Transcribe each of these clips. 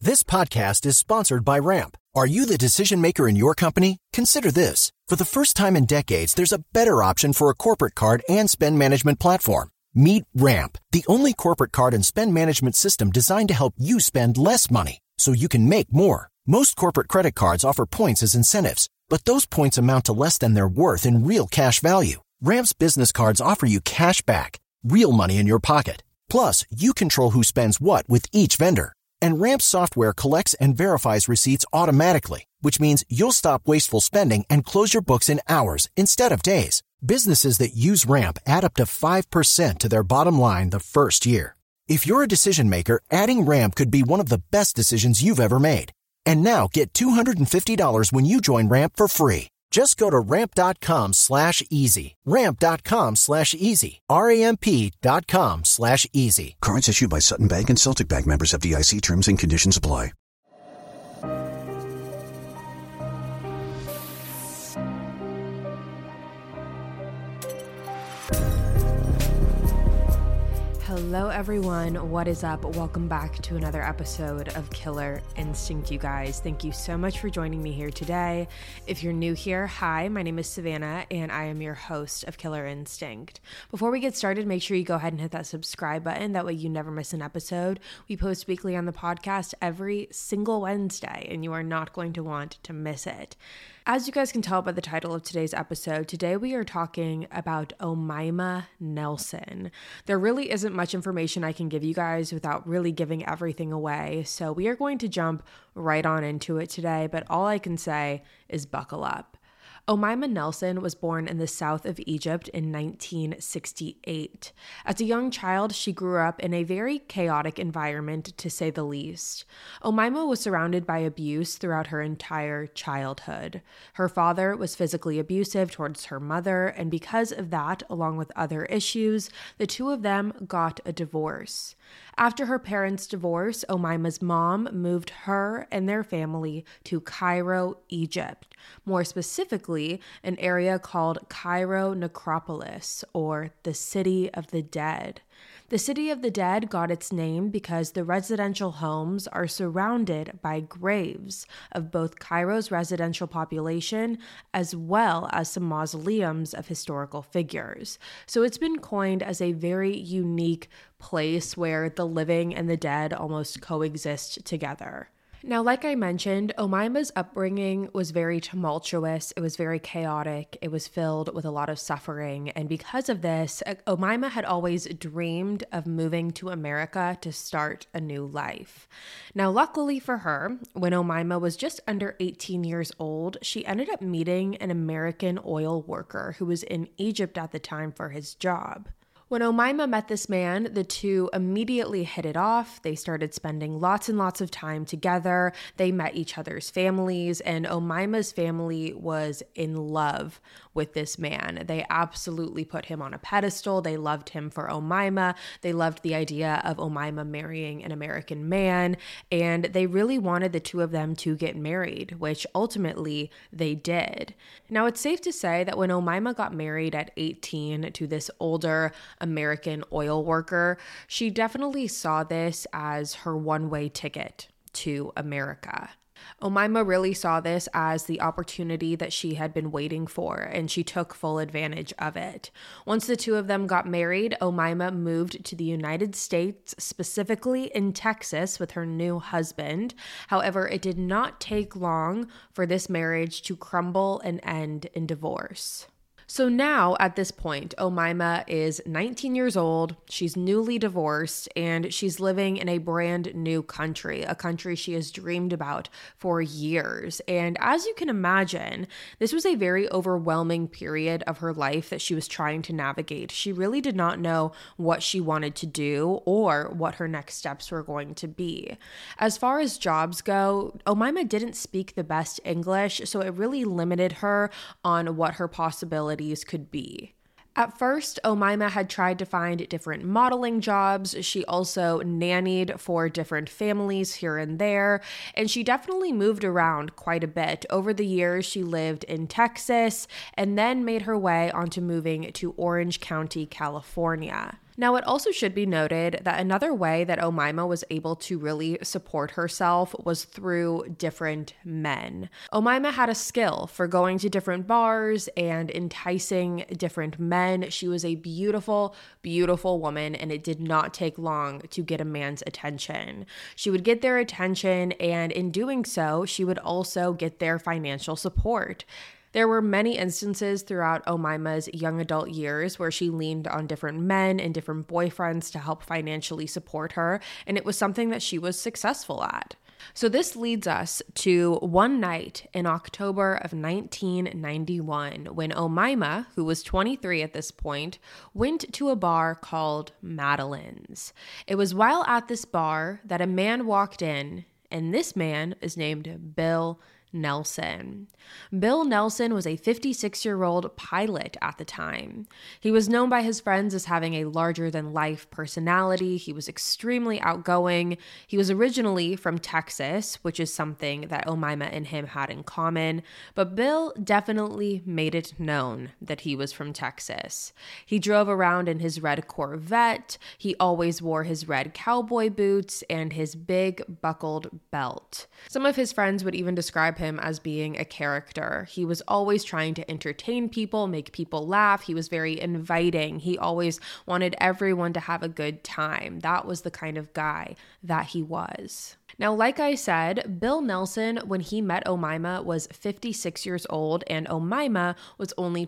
This podcast is sponsored by Ramp. Are you the decision maker in your company? Consider this. For the first time in decades, there's a better option for a corporate card and spend management platform. Meet Ramp, the only corporate card and spend management system designed to help you spend less money so you can make more. Most corporate credit cards offer points as incentives, but those points amount to less than their worth in real cash value. Ramp's business cards offer you cash back, real money in your pocket. Plus, you control who spends what with each vendor. And Ramp's software collects and verifies receipts automatically, which means you'll stop wasteful spending and close your books in hours instead of days. Businesses that use Ramp add up to 5% to their bottom line the first year. If you're a decision maker, adding Ramp could be one of the best decisions you've ever made. And now get $250 when you join Ramp for free. Just go to ramp.com/easy. Ramp.com/easy. RAMP.com/easy. Cards issued by Sutton Bank and Celtic Bank, members FDIC. Terms and conditions apply. Hello everyone, what is up? Welcome back to another episode of Killer Instinct, you guys. Thank you so much for joining me here today. If you're new here, hi, my name is Savannah and I am your host of Killer Instinct. Before we get started, make sure you go ahead and hit that subscribe button. That way you never miss an episode. We post weekly on the podcast every single Wednesday and you are not going to want to miss it. As you guys can tell by the title of today's episode, today we are talking about Omaima Nelson. There really isn't much information I can give you guys without really giving everything away, so we are going to jump right on into it today, but all I can say is buckle up. Omaima Nelson was born in the south of Egypt in 1968. As a young child, she grew up in a very chaotic environment, to say the least. Omaima was surrounded by abuse throughout her entire childhood. Her father was physically abusive towards her mother, and because of that, along with other issues, the two of them got a divorce. After her parents' divorce, Omaima's mom moved her and their family to Cairo, Egypt. More specifically, an area called Cairo Necropolis, or the City of the Dead. The City of the Dead got its name because the residential homes are surrounded by graves of both Cairo's residential population as well as some mausoleums of historical figures. So it's been coined as a very unique place where the living and the dead almost coexist together. Now, like I mentioned, Omaima's upbringing was very tumultuous. It was very chaotic. It was filled with a lot of suffering. And because of this, Omaima had always dreamed of moving to America to start a new life. Now, luckily for her, when Omaima was just under 18 years old, she ended up meeting an American oil worker who was in Egypt at the time for his job. When Omaima met this man, the two immediately hit it off. They started spending lots and lots of time together. They met each other's families, and Omaima's family was in love with this man. They absolutely put him on a pedestal. They loved him for Omaima. They loved the idea of Omaima marrying an American man, and they really wanted the two of them to get married, which ultimately they did. Now, it's safe to say that when Omaima got married at 18 to this older American oil worker, she definitely saw this as her one-way ticket to America. Omaima really saw this as the opportunity that she had been waiting for, and she took full advantage of it. Once the two of them got married, Omaima moved to the United States, specifically in Texas, with her new husband. However, it did not take long for this marriage to crumble and end in divorce. So now, at this point, Omaima is 19 years old, she's newly divorced, and she's living in a brand new country, a country she has dreamed about for years. And as you can imagine, this was a very overwhelming period of her life that she was trying to navigate. She really did not know what she wanted to do or what her next steps were going to be. As far as jobs go, Omaima didn't speak the best English, so it really limited her on what her possibilities could be. At first, Omaima had tried to find different modeling jobs. She also nannied for different families here and there, and she definitely moved around quite a bit. Over the years, she lived in Texas and then made her way onto moving to Orange County, California. Now, it also should be noted that another way that Omaima was able to really support herself was through different men. Omaima had a skill for going to different bars and enticing different men. She was a beautiful, beautiful woman, and it did not take long to get a man's attention. She would get their attention, and in doing so, she would also get their financial support. There were many instances throughout Omaima's young adult years where she leaned on different men and different boyfriends to help financially support her, and it was something that she was successful at. So this leads us to one night in October of 1991 when Omaima, who was 23 at this point, went to a bar called Madeline's. It was while at this bar that a man walked in, and this man is named Bill Nelson. Bill Nelson was a 56-year-old pilot at the time. He was known by his friends as having a larger-than-life personality. He was extremely outgoing. He was originally from Texas, which is something that Omaima and him had in common, but Bill definitely made it known that he was from Texas. He drove around in his red Corvette. He always wore his red cowboy boots and his big buckled belt. Some of his friends would even describe him as being a character. He was always trying to entertain people, make people laugh. He was very inviting. He always wanted everyone to have a good time. That was the kind of guy that he was. Now, like I said, Bill Nelson, when he met Omaima, was 56 years old, and Omaima was only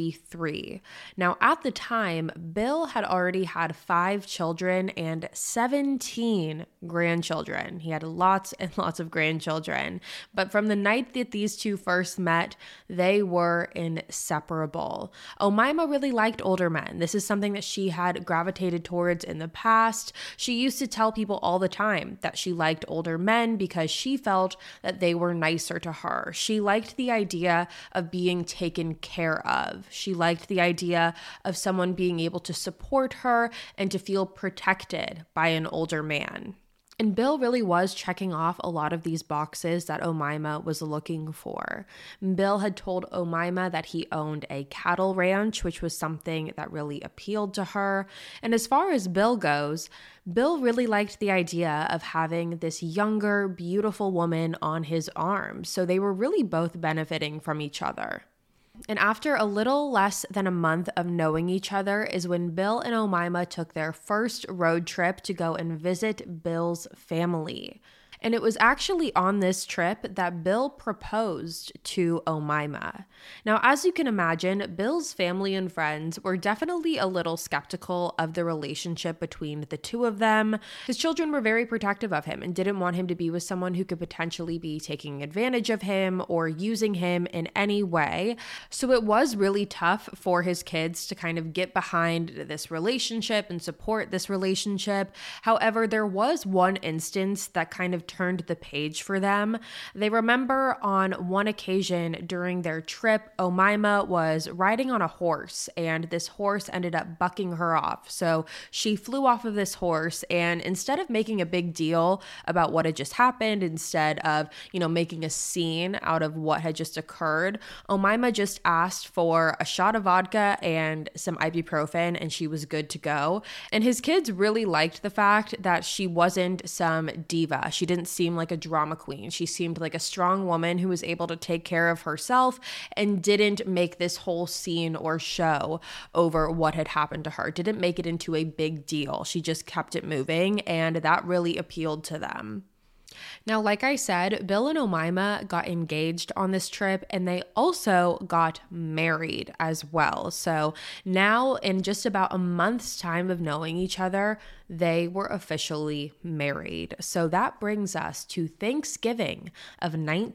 23. Now, at the time, Bill had already had 5 children and 17 grandchildren. He had lots and lots of grandchildren. But from the night that these two first met, they were inseparable. Omaima really liked older men. This is something that she had gravitated towards in the past. She used to tell people all the time that she liked older men because she felt that they were nicer to her. She liked the idea of being taken care of. She liked the idea of someone being able to support her and to feel protected by an older man. And Bill really was checking off a lot of these boxes that Omaima was looking for. Bill had told Omaima that he owned a cattle ranch, which was something that really appealed to her. And as far as Bill goes, Bill really liked the idea of having this younger, beautiful woman on his arm. So they were really both benefiting from each other. And after a little less than a month of knowing each other is when Bill and Omaima took their first road trip to go and visit Bill's family. And it was actually on this trip that Bill proposed to Omaima. Now, as you can imagine, Bill's family and friends were definitely a little skeptical of the relationship between the two of them. His children were very protective of him and didn't want him to be with someone who could potentially be taking advantage of him or using him in any way. So it was really tough for his kids to kind of get behind this relationship and support this relationship. However, there was one instance that kind of turned the page for them. They remember on one occasion during their trip, Omaima was riding on a horse and this horse ended up bucking her off. So she flew off of this horse, and instead of making a big deal about what had just happened, instead of, making a scene out of what had just occurred, Omaima just asked for a shot of vodka and some ibuprofen and she was good to go. And his kids really liked the fact that she wasn't some diva. She didn't seem like a drama queen. She seemed like a strong woman who was able to take care of herself and didn't make this whole scene or show over what had happened to her. Didn't make it into a big deal. She just kept it moving, and that really appealed to them. Now, like I said, Bill and Omaima got engaged on this trip, and they also got married as well. So now, in just about a month's time of knowing each other, they were officially married. So that brings us to Thanksgiving of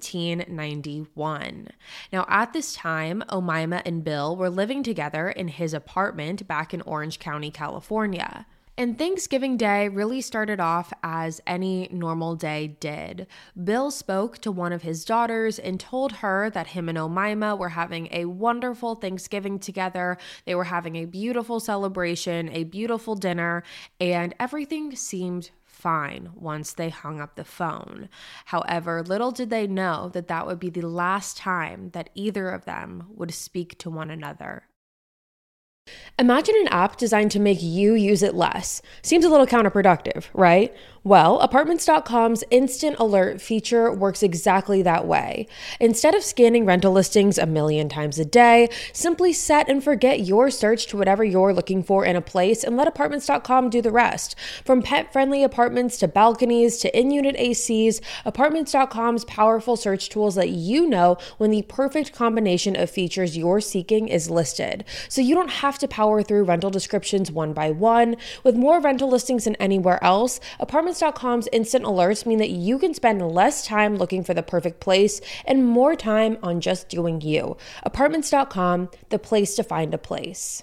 1991. Now, at this time, Omaima and Bill were living together in his apartment back in Orange County, California. And Thanksgiving Day really started off as any normal day did. Bill spoke to one of his daughters and told her that him and Omaima were having a wonderful Thanksgiving together. They were having a beautiful celebration, a beautiful dinner, and everything seemed fine once they hung up the phone. However, little did they know that that would be the last time that either of them would speak to one another Imagine an app designed to make you use it less. Seems a little counterproductive, right? Well, Apartments.com's Instant Alert feature works exactly that way. Instead of scanning rental listings a million times a day, simply set and forget your search to whatever you're looking for in a place and let Apartments.com do the rest. From pet-friendly apartments to balconies to in-unit ACs, Apartments.com's powerful search tools let you know when the perfect combination of features you're seeking is listed. So you don't have to power through rental descriptions one by one. With more rental listings than anywhere else, Apartments.com's instant alerts mean that you can spend less time looking for the perfect place and more time on just doing you. Apartments.com, the place to find a place.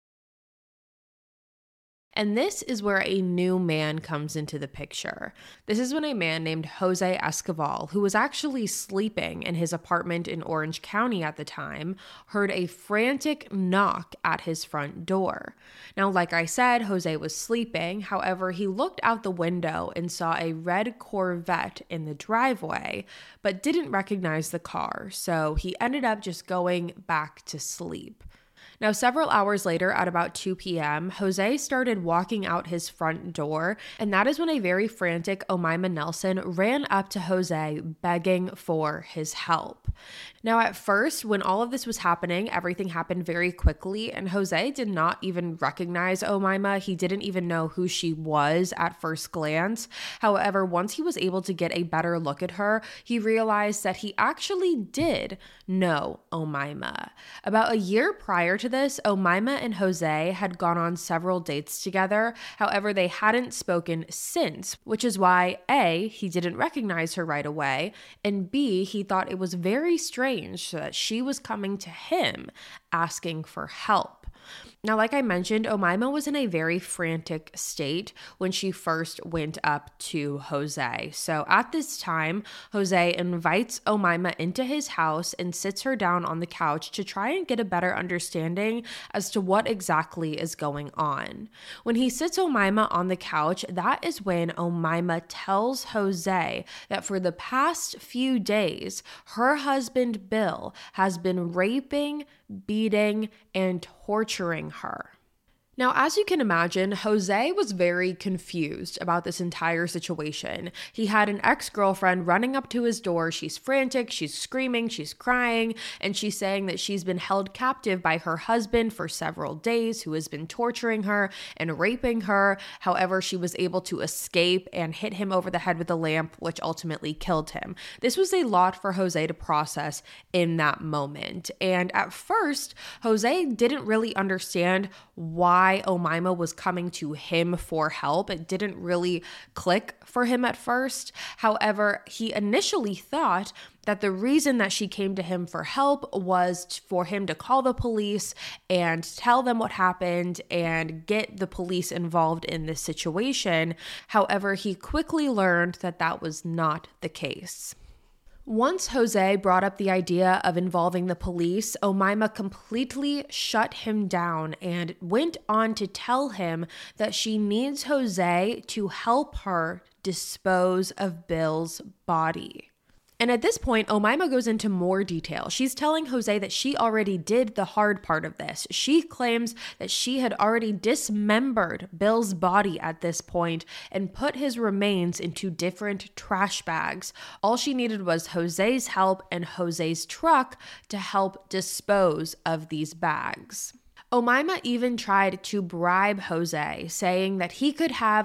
And this is where a new man comes into the picture. This is when a man named Jose Escoval, who was actually sleeping in his apartment in Orange County at the time, heard a frantic knock at his front door. Now, like I said, Jose was sleeping. However, he looked out the window and saw a red Corvette in the driveway, but didn't recognize the car. So he ended up just going back to sleep. Now, several hours later, at about 2 p.m., Jose started walking out his front door, and that is when a very frantic Omaima Nelson ran up to Jose begging for his help. Now, at first, when all of this was happening, everything happened very quickly, and Jose did not even recognize Omaima. He didn't even know who she was at first glance. However, once he was able to get a better look at her, he realized that he actually did know Omaima. About a year prior to this, Omaima and Jose had gone on several dates together. However, they hadn't spoken since, which is why A, he didn't recognize her right away, and B, he thought it was very strange that she was coming to him asking for help. Now, like I mentioned, Omaima was in a very frantic state when she first went up to Jose. So at this time, Jose invites Omaima into his house and sits her down on the couch to try and get a better understanding as to what exactly is going on. When he sits Omaima on the couch, that is when Omaima tells Jose that for the past few days, her husband Bill has been raping, beating, and torturing her. Now, as you can imagine, Jose was very confused about this entire situation. He had an ex-girlfriend running up to his door. She's frantic, she's screaming, she's crying, and she's saying that she's been held captive by her husband for several days, who has been torturing her and raping her. However, she was able to escape and hit him over the head with a lamp, which ultimately killed him. This was a lot for Jose to process in that moment. And at first, Jose didn't really understand why Omaima was coming to him for help. It didn't really click for him at first. However, he initially thought that the reason that she came to him for help was for him to call the police and tell them what happened and get the police involved in this situation. However, he quickly learned that that was not the case. Once Jose brought up the idea of involving the police, Omaima completely shut him down and went on to tell him that she needs Jose to help her dispose of Bill's body. And at this point, Omaima goes into more detail. She's telling Jose that she already did the hard part of this. She claims that she had already dismembered Bill's body at this point and put his remains into different trash bags. All she needed was Jose's help and Jose's truck to help dispose of these bags. Omaima even tried to bribe Jose, saying that he could have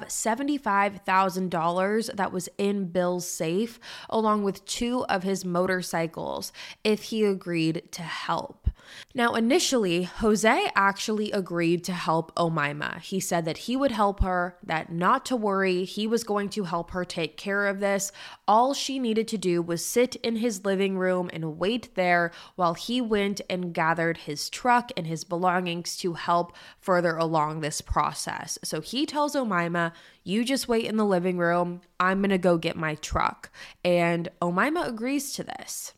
$75,000 that was in Bill's safe, along with 2 of his motorcycles, if he agreed to help. Now, initially, Jose actually agreed to help Omaima. He said that he would help her, that not to worry, he was going to help her take care of this. All she needed to do was sit in his living room and wait there while he went and gathered his truck and his belongings to help further along this process. So he tells Omaima, you just wait in the living room, I'm going to go get my truck. And Omaima agrees to this.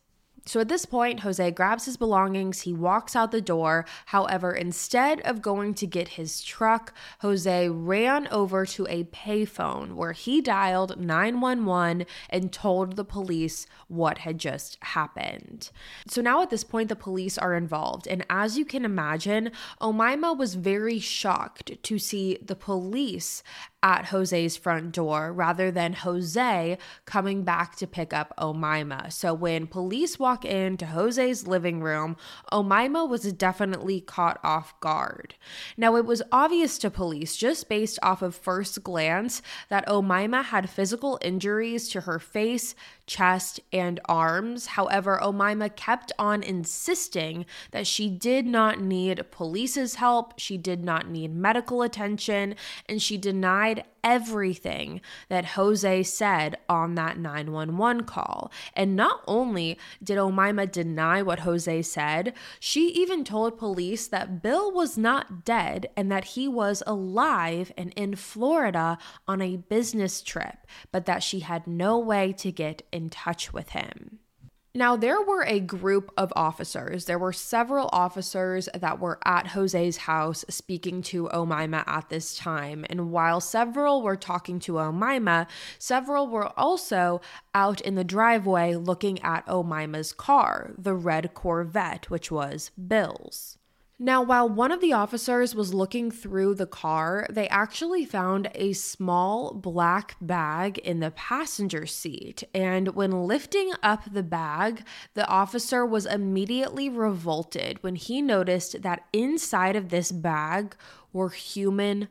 So at this point, Jose grabs his belongings, he walks out the door. However, instead of going to get his truck, Jose ran over to a payphone where he dialed 911 and told the police what had just happened. So now at this point, the police are involved. And as you can imagine, Omaima was very shocked to see the police at Jose's front door rather than Jose coming back to pick up Omaima. So when police walk into Jose's living room, Omaima was definitely caught off guard. Now, it was obvious to police just based off of first glance that Omaima had physical injuries to her face, chest, and arms. However, Omaima kept on insisting that she did not need police's help, she did not need medical attention, and she denied everything that Jose said on that 911 call. And not only did Omaima deny what Jose said, she even told police that Bill was not dead and that he was alive and in Florida on a business trip, but that she had no way to get in touch with him. Now, there were a group of officers. There were several officers that were at Jose's house speaking to Omaima at this time. And while several were talking to Omaima, several were also out in the driveway looking at Omaima's car, the red Corvette, which was Bill's. Now, while one of the officers was looking through the car, they actually found a small black bag in the passenger seat. And when lifting up the bag, the officer was immediately revolted when he noticed that inside of this bag were human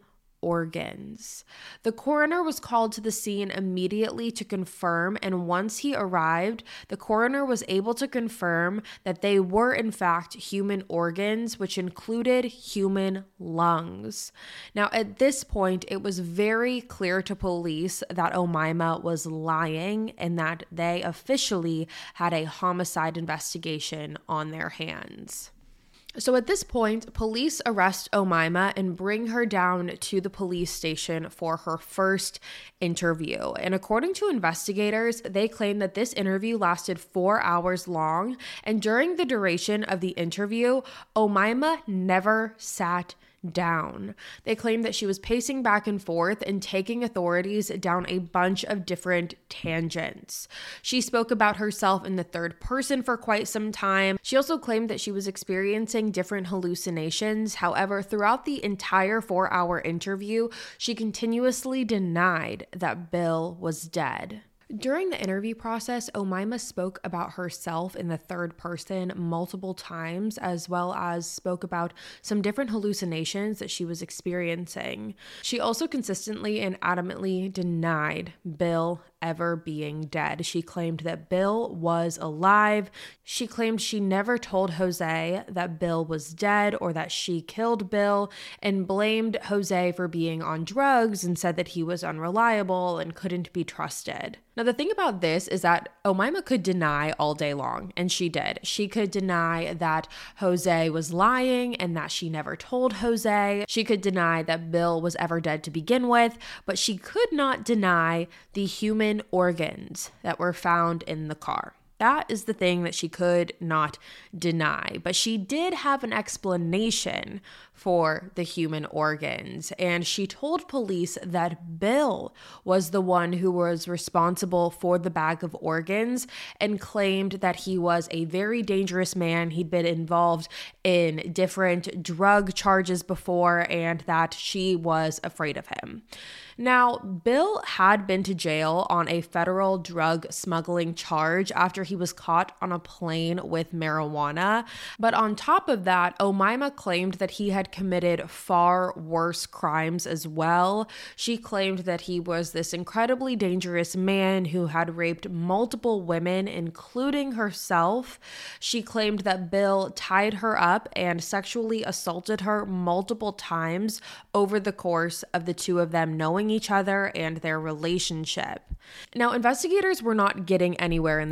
organs. The coroner was called to the scene immediately to confirm, and once he arrived, the coroner was able to confirm that they were in fact human organs, which included human lungs. Now, at this point, it was very clear to police that Omaima was lying and that they officially had a homicide investigation on their hands. So at this point, police arrest Omaima and bring her down to the police station for her first interview. And according to investigators, they claim that this interview lasted 4 hours long. And during the duration of the interview, Omaima never sat down. They claimed that she was pacing back and forth and taking authorities down a bunch of different tangents. She spoke about herself in the third person for quite some time. She also claimed that she was experiencing different hallucinations. However, throughout the entire 4-hour interview, she continuously denied that Bill was dead. During the interview process, Omaima spoke about herself in the third person multiple times, as well as spoke about some different hallucinations that she was experiencing. She also consistently and adamantly denied Bill ever being dead. She claimed that Bill was alive. She claimed she never told Jose that Bill was dead or that she killed Bill, and blamed Jose for being on drugs and said that he was unreliable and couldn't be trusted. Now, the thing about this is that Omaima could deny all day long, and she did. She could deny that Jose was lying and that she never told Jose. She could deny that Bill was ever dead to begin with, but she could not deny the human organs that were found in the car. That is the thing that she could not deny. But she did have an explanation for the human organs. And she told police that Bill was the one who was responsible for the bag of organs and claimed that he was a very dangerous man. He'd been involved in different drug charges before and that she was afraid of him. Now, Bill had been to jail on a federal drug smuggling charge after he was caught on a plane with marijuana. But on top of that, Omaima claimed that he had committed far worse crimes as well. She claimed that he was this incredibly dangerous man who had raped multiple women, including herself. She claimed that Bill tied her up and sexually assaulted her multiple times over the course of the two of them knowing each other and their relationship. Now, investigators were not getting anywhere in this interview.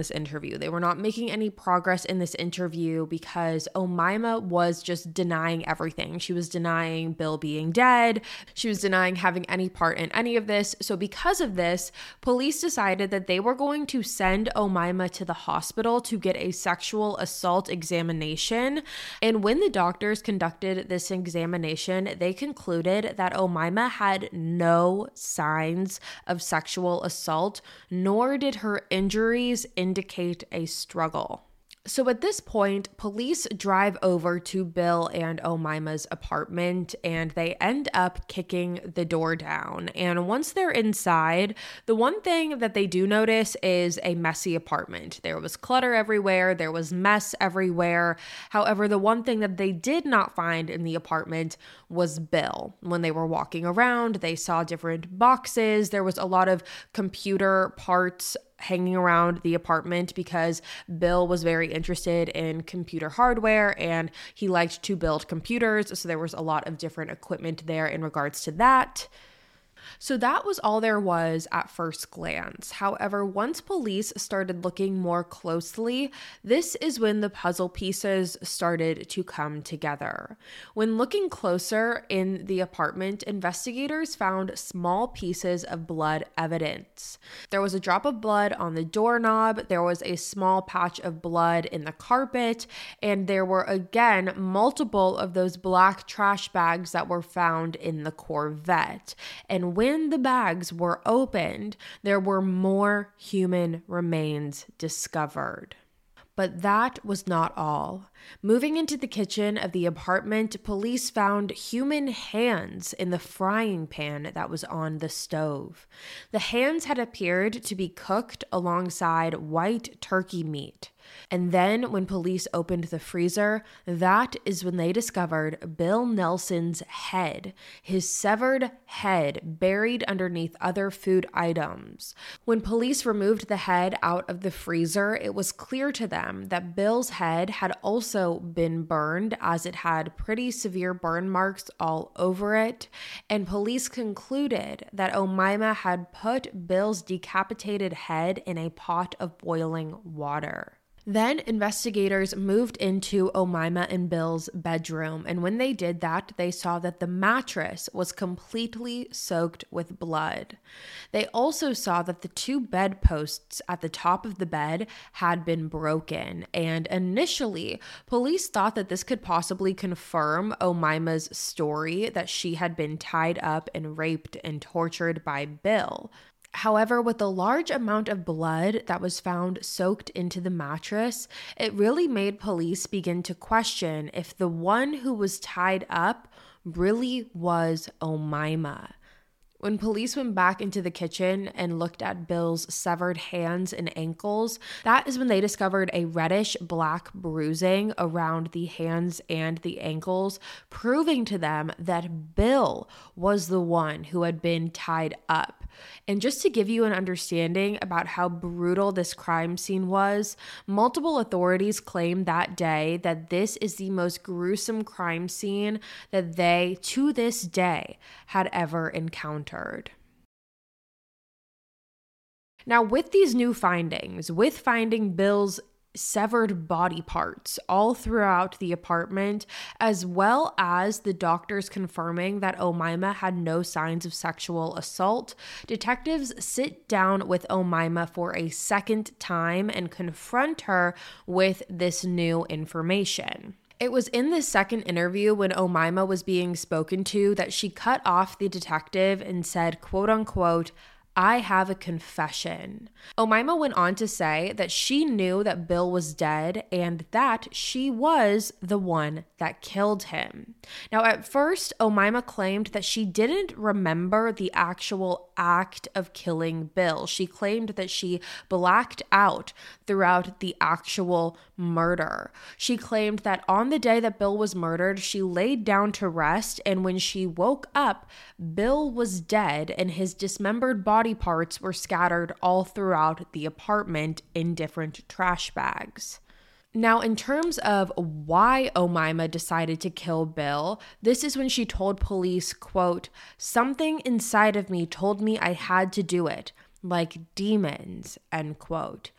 interview. They were not making any progress in this interview because Omaima was just denying everything. She was denying Bill being dead. She was denying having any part in any of this. So because of this, police decided that they were going to send Omaima to the hospital to get a sexual assault examination. And when the doctors conducted this examination, they concluded that Omaima had no signs of sexual assault, nor did her injuries indicate a struggle. So at this point, police drive over to Bill and Omaima's apartment and they end up kicking the door down. And once they're inside, the one thing that they do notice is a messy apartment. There was clutter everywhere. There was mess everywhere. However, the one thing that they did not find in the apartment was Bill. When they were walking around, they saw different boxes. There was a lot of computer parts hanging around the apartment because Bill was very interested in computer hardware and he liked to build computers. So there was a lot of different equipment there in regards to that. So that was all there was at first glance. However, once police started looking more closely, this is when the puzzle pieces started to come together. When looking closer in the apartment, investigators found small pieces of blood evidence. There was a drop of blood on the doorknob, there was a small patch of blood in the carpet, and there were again multiple of those black trash bags that were found in the Corvette. And when the bags were opened, there were more human remains discovered. But that was not all. Moving into the kitchen of the apartment, police found human hands in the frying pan that was on the stove. The hands had appeared to be cooked alongside white turkey meat. And then when police opened the freezer, that is when they discovered Bill Nelson's head, his severed head buried underneath other food items. When police removed the head out of the freezer, it was clear to them that Bill's head had also been burned, as it had pretty severe burn marks all over it, and police concluded that Omaima had put Bill's decapitated head in a pot of boiling water. Then investigators moved into Omaima and Bill's bedroom, and when they did that, they saw that the mattress was completely soaked with blood. They also saw that the two bedposts at the top of the bed had been broken, and initially, police thought that this could possibly confirm Omaima's story that she had been tied up and raped and tortured by Bill. However, with the large amount of blood that was found soaked into the mattress, it really made police begin to question if the one who was tied up really was Omaima. When police went back into the kitchen and looked at Bill's severed hands and ankles, that is when they discovered a reddish black bruising around the hands and the ankles, proving to them that Bill was the one who had been tied up. And just to give you an understanding about how brutal this crime scene was, multiple authorities claimed that day that this is the most gruesome crime scene that they, to this day, had ever encountered. Now, with these new findings, with finding Bill's severed body parts all throughout the apartment, as well as the doctors confirming that Omaima had no signs of sexual assault, detectives sit down with Omaima for a second time and confront her with this new information. It was in this second interview when Omaima was being spoken to that she cut off the detective and said, quote unquote, "I have a confession." Omaima went on to say that she knew that Bill was dead and that she was the one that killed him. Now, at first, Omaima claimed that she didn't remember the actual act of killing Bill. She claimed that she blacked out throughout the actual murder. She claimed that on the day that Bill was murdered, she laid down to rest, and when she woke up, Bill was dead and his dismembered body parts were scattered all throughout the apartment in different trash bags. Now, in terms of why Omaima decided to kill Bill, this is when she told police, quote, "Something inside of me told me I had to do it, like demons," end quote.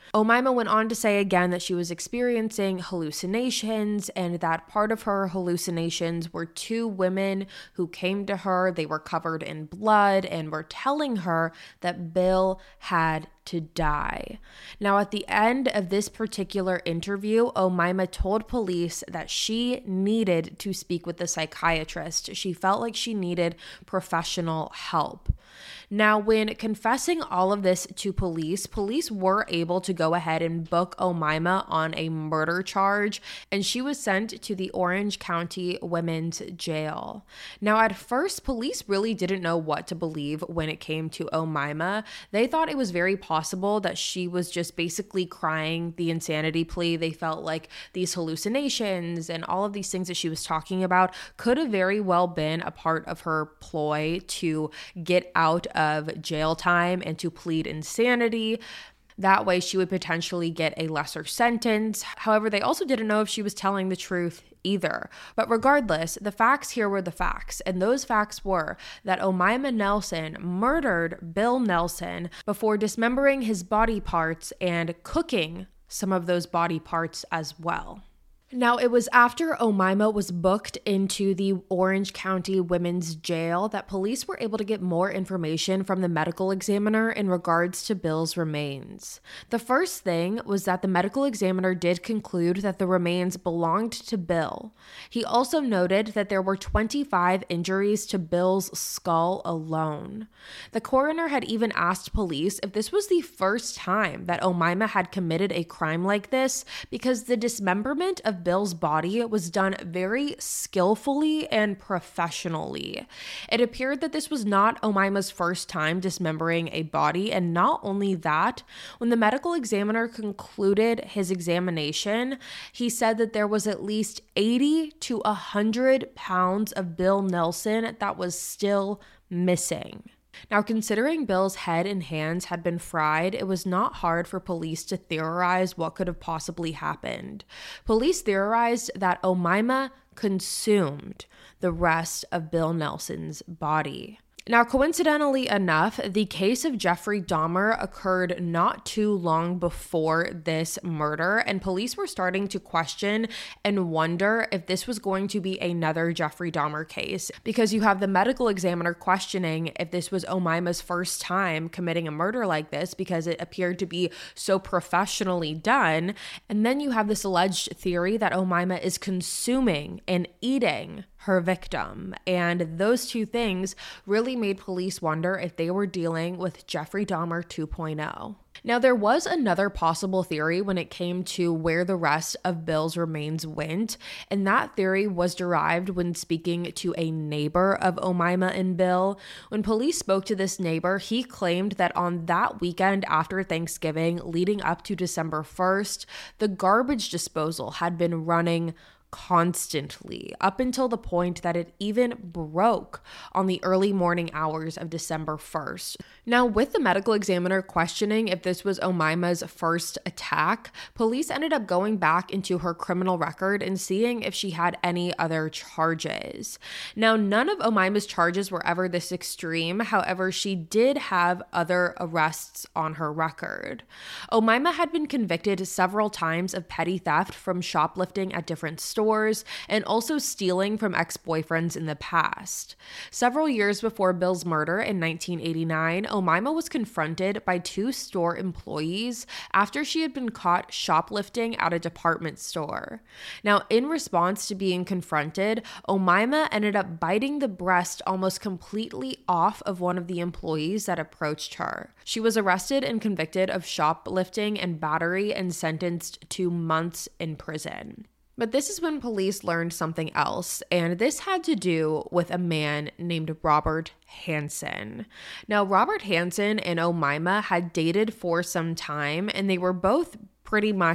Omaima went on to say again that she was experiencing hallucinations and that part of her hallucinations were two women who came to her. They were covered in blood and were telling her that Bill had to die. Now, at the end of this particular interview, Omaima told police that she needed to speak with a psychiatrist. She felt like she needed professional help. Now, when confessing all of this to police were able to go ahead and book Omaima on a murder charge, and she was sent to the Orange County Women's Jail. Now, at first, police really didn't know what to believe when it came to Omaima. They thought it was very possible that she was just basically crying the insanity plea. They felt like these hallucinations and all of these things that she was talking about could have very well been a part of her ploy to get out of jail time and to plead insanity. That way she would potentially get a lesser sentence. However, they also didn't know if she was telling the truth either. But regardless, the facts here were the facts. And those facts were that Omaima Nelson murdered Bill Nelson before dismembering his body parts and cooking some of those body parts as well. Now, it was after Omaima was booked into the Orange County Women's Jail that police were able to get more information from the medical examiner in regards to Bill's remains. The first thing was that the medical examiner did conclude that the remains belonged to Bill. He also noted that there were 25 injuries to Bill's skull alone. The coroner had even asked police if this was the first time that Omaima had committed a crime like this, because the dismemberment of Bill's body was done very skillfully and professionally. It appeared that this was not Omaima's first time dismembering a body, and not only that, when the medical examiner concluded his examination, he said that there was at least 80 to 100 pounds of Bill Nelson that was still missing. Now, considering Bill's head and hands had been fried, it was not hard for police to theorize what could have possibly happened. Police theorized that Omaima consumed the rest of Bill Nelson's body. Now, coincidentally enough, the case of Jeffrey Dahmer occurred not too long before this murder, and police were starting to question and wonder if this was going to be another Jeffrey Dahmer case, because you have the medical examiner questioning if this was Omaima's first time committing a murder like this because it appeared to be so professionally done, and then you have this alleged theory that Omaima is consuming and eating her victim. And those two things really made police wonder if they were dealing with Jeffrey Dahmer 2.0. Now, there was another possible theory when it came to where the rest of Bill's remains went, and that theory was derived when speaking to a neighbor of Omaima and Bill. When police spoke to this neighbor, he claimed that on that weekend after Thanksgiving, leading up to December 1st, the garbage disposal had been running constantly, up until the point that it even broke on the early morning hours of December 1st. Now, with the medical examiner questioning if this was Omaima's first attack, police ended up going back into her criminal record and seeing if she had any other charges. Now, none of Omaima's charges were ever this extreme. However, she did have other arrests on her record. Omaima had been convicted several times of petty theft from shoplifting at different stores and also stealing from ex-boyfriends in the past. Several years before Bill's murder in 1989, Omaima was confronted by two store employees after she had been caught shoplifting at a department store. Now, in response to being confronted, Omaima ended up biting the breast almost completely off of one of the employees that approached her. She was arrested and convicted of shoplifting and battery and sentenced to months in prison. But this is when police learned something else, and this had to do with a man named Robert Hansen. Now, Robert Hansen and Omaima had dated for some time, and they were both pretty much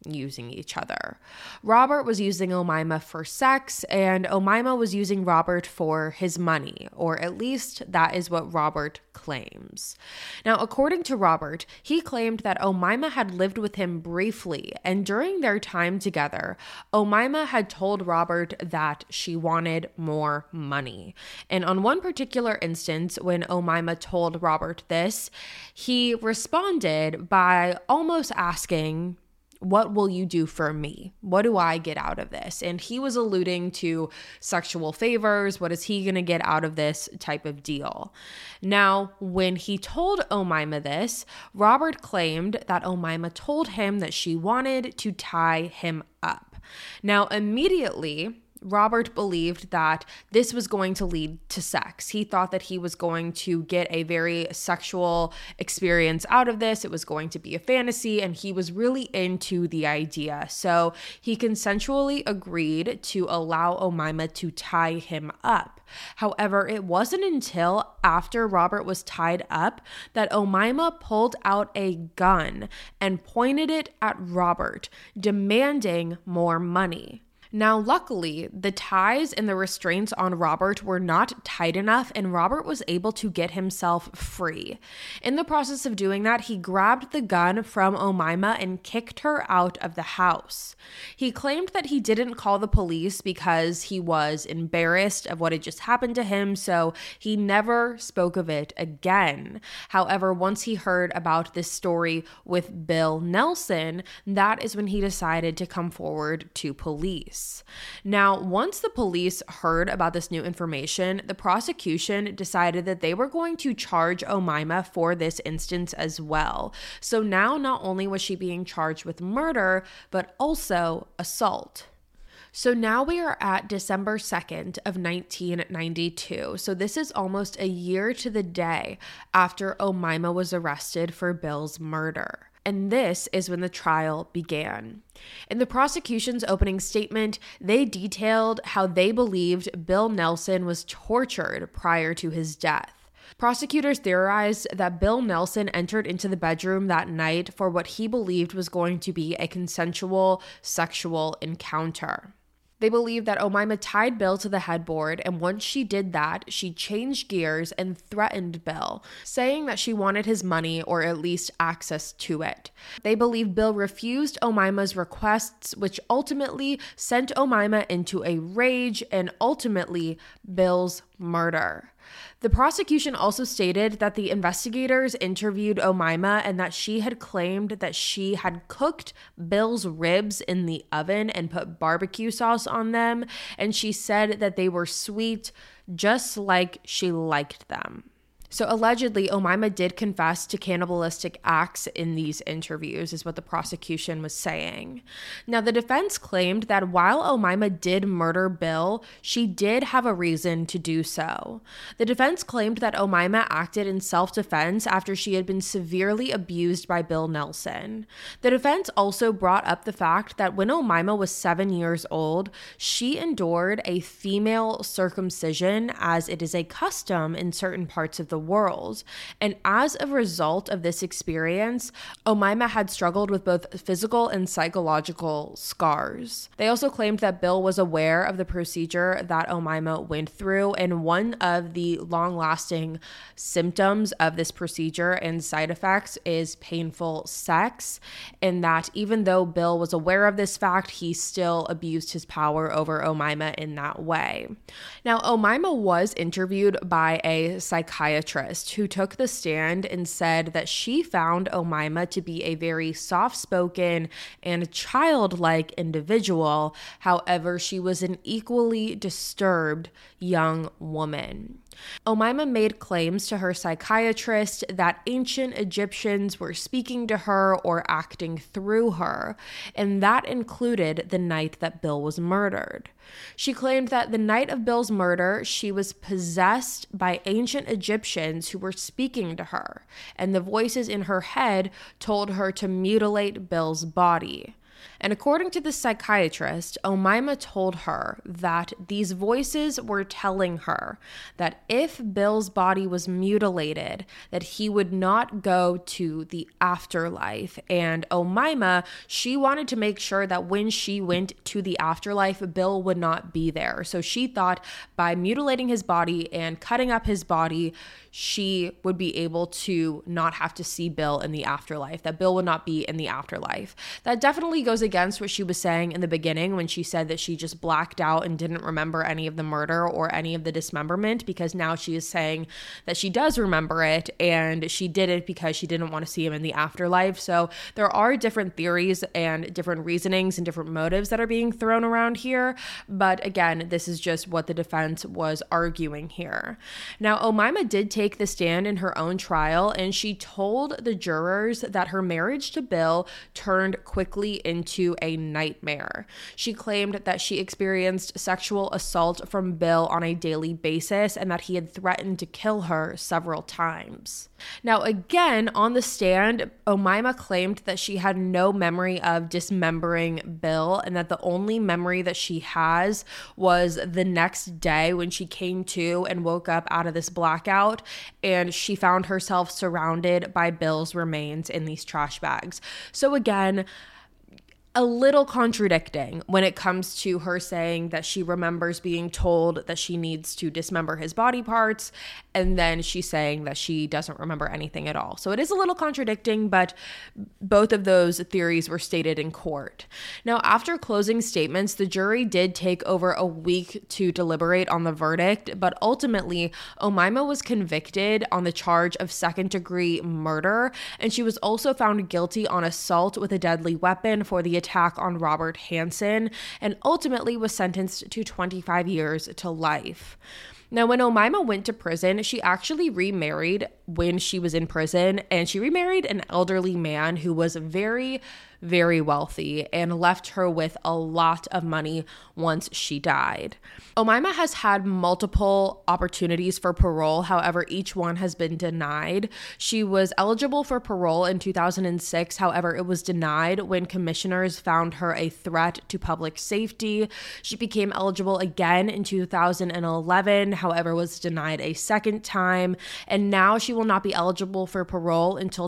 using each other. Robert was using Omaima for sex, and Omaima was using Robert for his money, or at least that is what Robert claims. Now, according to Robert, he claimed that Omaima had lived with him briefly, and during their time together, Omaima had told Robert that she wanted more money. And on one particular instance, when Omaima told Robert this, he responded by almost asking, "What will you do for me? What do I get out of this?" And he was alluding to sexual favors. What is he going to get out of this type of deal? Now, when he told Omaima this, Robert claimed that Omaima told him that she wanted to tie him up. Now, immediately, Robert believed that this was going to lead to sex. He thought that he was going to get a very sexual experience out of this. It was going to be a fantasy, and he was really into the idea. So he consensually agreed to allow Omaima to tie him up. However, it wasn't until after Robert was tied up that Omaima pulled out a gun and pointed it at Robert, demanding more money. Now, luckily, the ties and the restraints on Robert were not tight enough, and Robert was able to get himself free. In the process of doing that, he grabbed the gun from Omaima and kicked her out of the house. He claimed that he didn't call the police because he was embarrassed of what had just happened to him, so he never spoke of it again. However, once he heard about this story with Bill Nelson, that is when he decided to come forward to police. Now, once the police heard about this new information, the prosecution decided that they were going to charge Omaima for this instance as well. So now not only was she being charged with murder, but also assault. So now we are at December 2nd of 1992. So this is almost a year to the day after Omaima was arrested for Bill's murder. And this is when the trial began. In the prosecution's opening statement, they detailed how they believed Bill Nelson was tortured prior to his death. Prosecutors theorized that Bill Nelson entered into the bedroom that night for what he believed was going to be a consensual sexual encounter. They believed that Omaima tied Bill to the headboard, and once she did that, she changed gears and threatened Bill, saying that she wanted his money or at least access to it. They believe Bill refused Omaima's requests, which ultimately sent Omaima into a rage and ultimately Bill's murder. The prosecution also stated that the investigators interviewed Omaima and that she had claimed that she had cooked Bill's ribs in the oven and put barbecue sauce on them, and she said that they were sweet just like she liked them. So allegedly, Omaima did confess to cannibalistic acts in these interviews, is what the prosecution was saying. Now, the defense claimed that while Omaima did murder Bill, she did have a reason to do so. The defense claimed that Omaima acted in self-defense after she had been severely abused by Bill Nelson. The defense also brought up the fact that when Omaima was 7 years old, she endured a female circumcision, as it is a custom in certain parts of the world. And as a result of this experience, Omaima had struggled with both physical and psychological scars. They also claimed that Bill was aware of the procedure that Omaima went through, and one of the long-lasting symptoms of this procedure and side effects is painful sex, and that even though Bill was aware of this fact, he still abused his power over Omaima in that way. Now, Omaima was interviewed by a psychiatrist who took the stand and said that she found Omaima to be a very soft-spoken and childlike individual. However, she was an equally disturbed young woman. Omaima made claims to her psychiatrist that ancient Egyptians were speaking to her or acting through her, and that included the night that Bill was murdered. She claimed that the night of Bill's murder, she was possessed by ancient Egyptians who were speaking to her, and the voices in her head told her to mutilate Bill's body. And according to the psychiatrist, Omaima told her that these voices were telling her that if Bill's body was mutilated, that he would not go to the afterlife. And Omaima, she wanted to make sure that when she went to the afterlife, Bill would not be there. So she thought by mutilating his body and cutting up his body, she would be able to not have to see Bill in the afterlife, that Bill would not be in the afterlife. That definitely goes against what she was saying in the beginning when she said that she just blacked out and didn't remember any of the murder or any of the dismemberment, because now she is saying that she does remember it and she did it because she didn't want to see him in the afterlife. So there are different theories and different reasonings and different motives that are being thrown around here. But again, this is just what the defense was arguing here. Now, Omaima did take the stand in her own trial, and she told the jurors that her marriage to Bill turned quickly into a nightmare. She claimed that she experienced sexual assault from Bill on a daily basis and that he had threatened to kill her several times. Now, again, on the stand, Omaima claimed that she had no memory of dismembering Bill and that the only memory that she has was the next day when she came to and woke up out of this blackout and she found herself surrounded by Bill's remains in these trash bags. So again, a little contradicting when it comes to her saying that she remembers being told that she needs to dismember his body parts, and then she's saying that she doesn't remember anything at all. So it is a little contradicting, but both of those theories were stated in court. Now, after closing statements, the jury did take over a week to deliberate on the verdict, but ultimately, Omaima was convicted on the charge of second-degree murder, and she was also found guilty on assault with a deadly weapon for the attack on Robert Hansen, and ultimately was sentenced to 25 years to life. Now, when Omaima went to prison, she actually remarried when she was in prison, and she remarried an elderly man who was very, very wealthy and left her with a lot of money once she died. Omaima has had multiple opportunities for parole, however, each one has been denied. She was eligible for parole in 2006, however, it was denied when commissioners found her a threat to public safety. She became eligible again in 2011, however, was denied a second time, and now she will not be eligible for parole until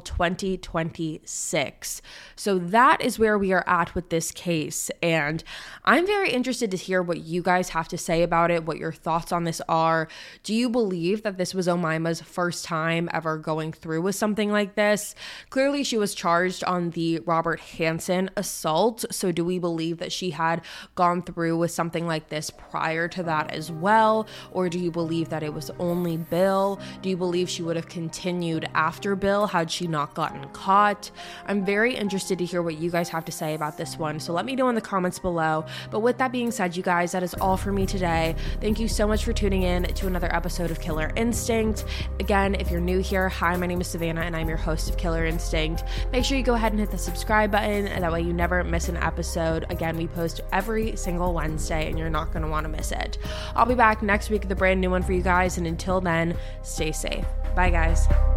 2026. So that is where we are at with this case, and I'm very interested to hear what you guys have to say about it, what your thoughts on this are. Do you believe that this was Omaima's first time ever going through with something like this? Clearly, she was charged on the Robert Hansen assault, so do we believe that she had gone through with something like this prior to that as well? Or do you believe that it was only Bill? Do you believe she would have continued after Bill had she not gotten caught? I'm very interested to hear what you guys have to say about this one, so let me know in the comments below. But with that being said, you guys, that is all for me today. Thank you so much for tuning in to another episode of Killer Instinct. Again, if you're new here, hi, my name is Savannah and I'm your host of Killer Instinct. Make sure you go ahead and hit the subscribe button, and that way you never miss an episode. Again, we post every single Wednesday and you're not going to want to miss it. I'll be back next week with a brand new one for you guys, and until then, stay safe. Bye, guys.